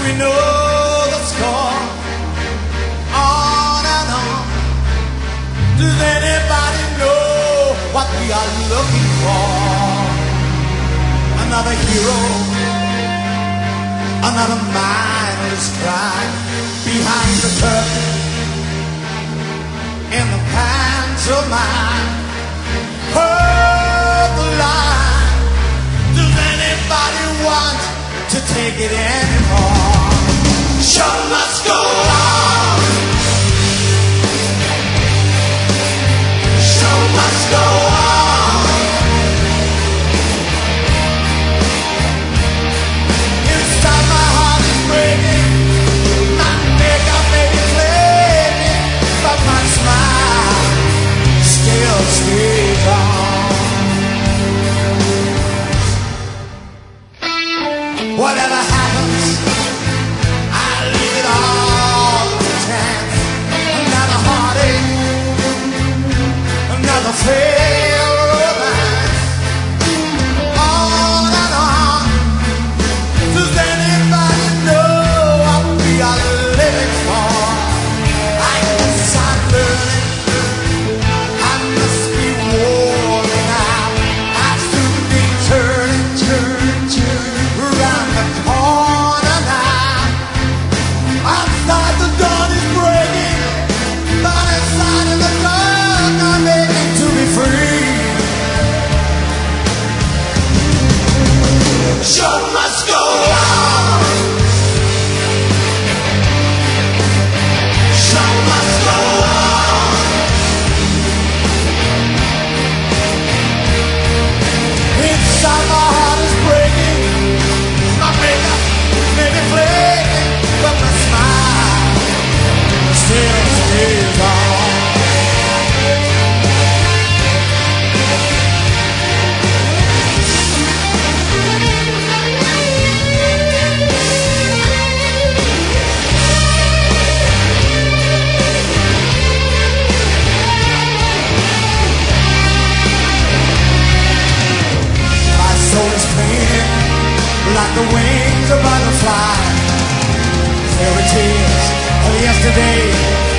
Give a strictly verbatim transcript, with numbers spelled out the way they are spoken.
we know the score. On and on. Does anybody know what we are looking for? Another hero, another mindless crime behind the curtain in the pantomime. Hold the line. Does anybody want to take it anymore? Show must go on. Show must go on. Inside my heart is breaking. My makeup may be fading, but my smile still stays on. Whatever happens, I leave it all to chance. Another heartache, another failed romance. On and on. Does anybody know what we are living for? I guess I'm learning. I must be worn out. I soon be turning, turning, turning around the corner now. Outside the dawn is breaking, but inside of the dark I'm aching to be free. Show must go on. Show must go on. Inside my heart is breaking. My makeup may be flaking, but my smile still stays on. My soul is painted like the wings of butterfly. Fairy tales of yesterday